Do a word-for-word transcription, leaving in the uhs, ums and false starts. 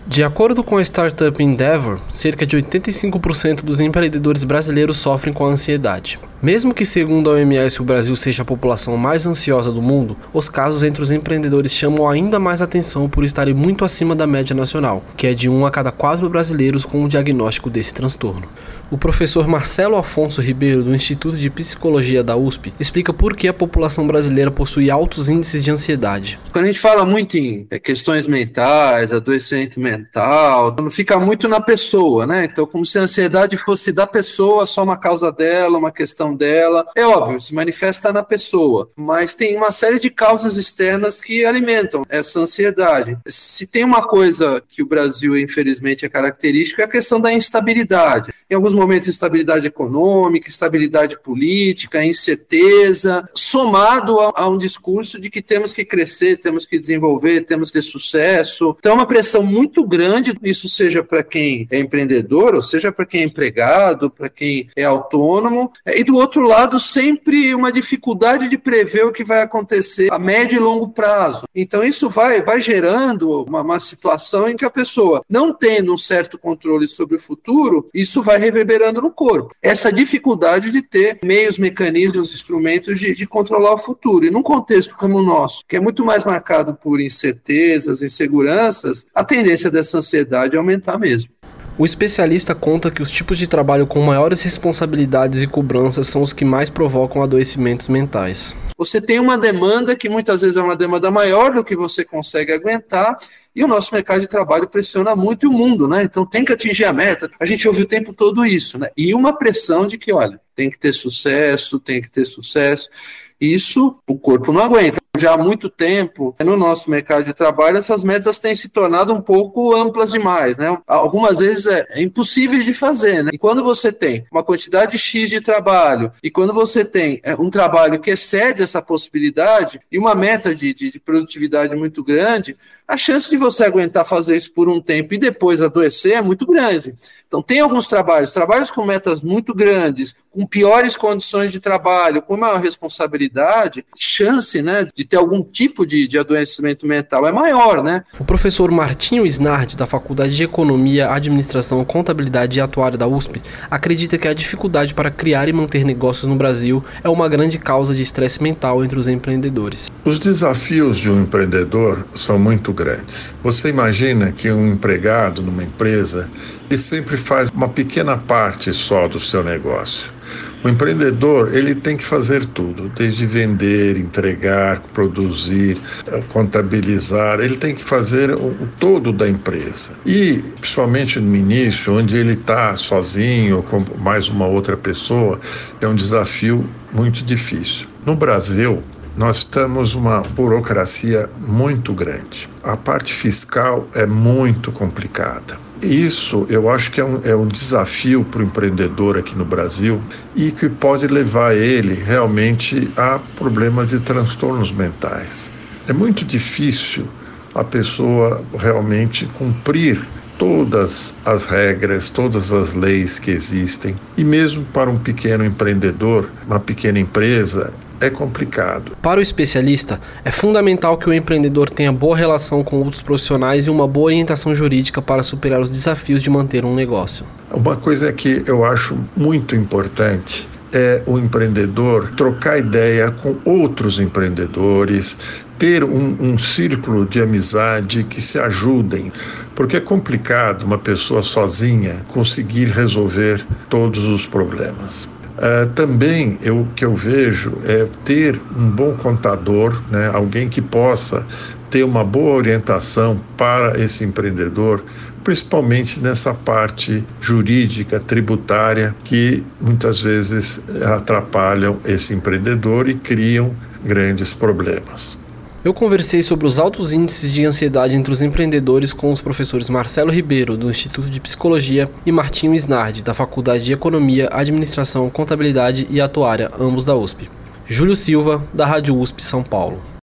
De acordo com a startup Endeavor, cerca de oitenta e cinco por cento dos empreendedores brasileiros sofrem com a ansiedade. Mesmo que, segundo a O M S, o Brasil seja a população mais ansiosa do mundo, os casos entre os empreendedores chamam ainda mais atenção por estarem muito acima da média nacional, que é de um a cada quatro brasileiros com o diagnóstico desse transtorno. O professor Marcelo Afonso Ribeiro, do Instituto de Psicologia da U S P, explica por que a população brasileira possui altos índices de ansiedade. Quando a gente fala muito em questões mentais, adoecimento mental, não fica muito na pessoa, né? Então, como se a ansiedade fosse da pessoa, só uma causa dela, uma questão dela. É óbvio, se manifesta na pessoa, mas tem uma série de causas externas que alimentam essa ansiedade. Se tem uma coisa que o Brasil, infelizmente, é característico, é a questão da instabilidade. Em alguns momentos, instabilidade econômica, instabilidade política, incerteza, somado a, a um discurso de que temos que crescer, temos que desenvolver, temos que ter sucesso. Então, é uma pressão muito grande, isso seja para quem é empreendedor, ou seja para quem é empregado, para quem é autônomo, e do outro lado, sempre uma dificuldade de prever o que vai acontecer a médio e longo prazo. Então, isso vai, vai gerando uma, uma situação em que a pessoa, não tendo um certo controle sobre o futuro, isso vai reverberando no corpo. Essa dificuldade de ter meios, mecanismos, instrumentos de, de controlar o futuro. E num contexto como o nosso, que é muito mais marcado por incertezas, inseguranças, a tendência dessa ansiedade é aumentar mesmo. O especialista conta que os tipos de trabalho com maiores responsabilidades e cobranças são os que mais provocam adoecimentos mentais. Você tem uma demanda que muitas vezes é uma demanda maior do que você consegue aguentar, e o nosso mercado de trabalho pressiona muito o mundo, né? Então tem que atingir a meta. A gente ouve o tempo todo isso, né? E uma pressão de que, olha, tem que ter sucesso, tem que ter sucesso. Isso o corpo não aguenta. Já há muito tempo, no nosso mercado de trabalho, essas metas têm se tornado um pouco amplas demais, né? Algumas vezes é, é impossível de fazer, né? E quando você tem uma quantidade X de trabalho, e quando você tem é, um trabalho que excede essa possibilidade, e uma meta de, de, de produtividade muito grande, a chance de você aguentar fazer isso por um tempo e depois adoecer é muito grande. Então tem alguns trabalhos, trabalhos com metas muito grandes, com piores condições de trabalho, com maior responsabilidade, chance, né, de ter algum tipo de, de adoecimento mental é maior, né? O professor Martinho Isnardi, da Faculdade de Economia, Administração, Contabilidade e Atuária da U S P, acredita que a dificuldade para criar e manter negócios no Brasil é uma grande causa de estresse mental entre os empreendedores. Os desafios de um empreendedor são muito grandes. Você imagina que um empregado numa empresa, ele sempre faz uma pequena parte só do seu negócio. O empreendedor, ele tem que fazer tudo, desde vender, entregar, produzir, contabilizar, ele tem que fazer o, o todo da empresa. E, principalmente no início, onde ele está sozinho, com mais uma outra pessoa, é um desafio muito difícil. No Brasil, nós temos uma burocracia muito grande. A parte fiscal é muito complicada. Isso eu acho que é um, é um desafio para o empreendedor aqui no Brasil e que pode levar ele realmente a problemas de transtornos mentais. É muito difícil a pessoa realmente cumprir todas as regras, todas as leis que existem. E mesmo para um pequeno empreendedor, uma pequena empresa, é complicado. Para o especialista, é fundamental que o empreendedor tenha boa relação com outros profissionais e uma boa orientação jurídica para superar os desafios de manter um negócio. Uma coisa que eu acho muito importante é o empreendedor trocar ideia com outros empreendedores, ter um, um círculo de amizade que se ajudem, porque é complicado uma pessoa sozinha conseguir resolver todos os problemas. Uh, também o que eu vejo é ter um bom contador, né, alguém que possa ter uma boa orientação para esse empreendedor, principalmente nessa parte jurídica, tributária, que muitas vezes atrapalham esse empreendedor e criam grandes problemas. Eu conversei sobre os altos índices de ansiedade entre os empreendedores com os professores Marcelo Ribeiro, do Instituto de Psicologia, e Martinho Isnardi, da Faculdade de Economia, Administração, Contabilidade e Atuária, ambos da U S P. Júlio Silva, da Rádio U S P São Paulo.